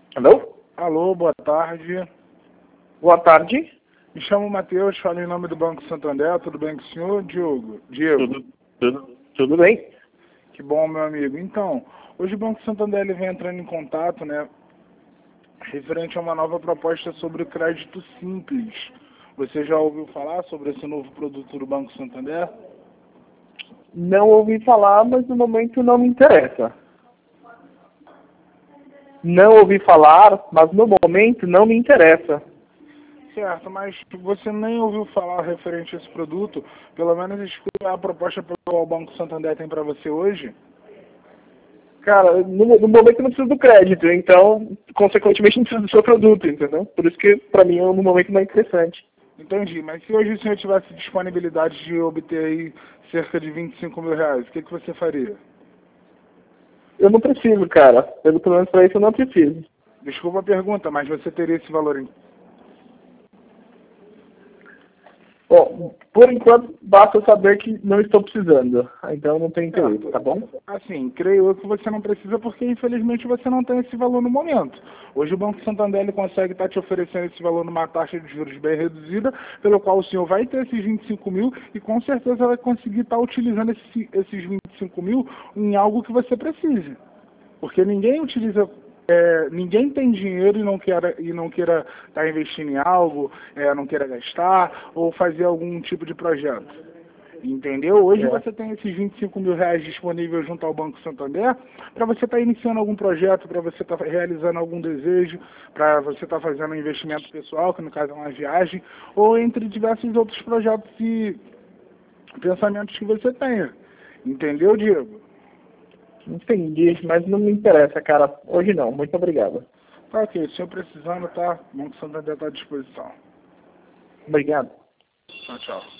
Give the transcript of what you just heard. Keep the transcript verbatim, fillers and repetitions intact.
Alô? Alô, boa tarde. Boa tarde. Me chamo Matheus, falo em nome do Banco Santander. Tudo bem com o senhor, Diogo? Diego? Tudo, tudo, tudo bem? Que bom, meu amigo. Então, hoje o Banco Santander ele vem entrando em contato, né, referente a uma nova proposta sobre o crédito simples. Você já ouviu falar sobre esse novo produto do Banco Santander? Não ouvi falar, mas no momento não me interessa. Não ouvi falar, mas no momento não me interessa. Certo, mas você nem ouviu falar referente a esse produto? Pelo menos escuta a proposta que o Banco Santander tem para você hoje? Cara, no, no momento eu não preciso do crédito, então, consequentemente, não preciso do seu produto, entendeu? Por isso que, pra mim, no momento não é interessante. Entendi, mas se hoje o senhor tivesse disponibilidade de obter aí cerca de vinte e cinco mil reais, o que, que você faria? Eu não preciso, cara. Pelo menos pra isso eu não preciso. Desculpa a pergunta, mas você teria esse valor em... Bom, por enquanto, basta saber que não estou precisando. Então não tem interesse, Certo. tá bom? Assim, creio eu que você não precisa porque infelizmente você não tem esse valor no momento. Hoje o Banco Santander ele consegue estar te oferecendo esse valor numa taxa de juros bem reduzida, pelo qual o senhor vai ter esses vinte e cinco mil e com certeza vai conseguir estar utilizando esse, esses vinte e cinco mil em algo que você precise. Porque ninguém utiliza, é, ninguém tem dinheiro e não queira e não queira estar investindo em algo, é, não queira gastar ou fazer algum tipo de projeto. Entendeu? Hoje É. você tem esses vinte e cinco mil reais disponíveis junto ao Banco Santander para você estar iniciando algum projeto, para você estar realizando algum desejo, para você estar fazendo um investimento pessoal, que no caso é uma viagem, ou entre diversos outros projetos e pensamentos que você tenha. Entendeu, Diego? Entendi, mas não me interessa, cara. Hoje não. Muito obrigado. Tá ok, se eu precisando, tá? O Banco Santander está à disposição. Obrigado. Tchau, tchau.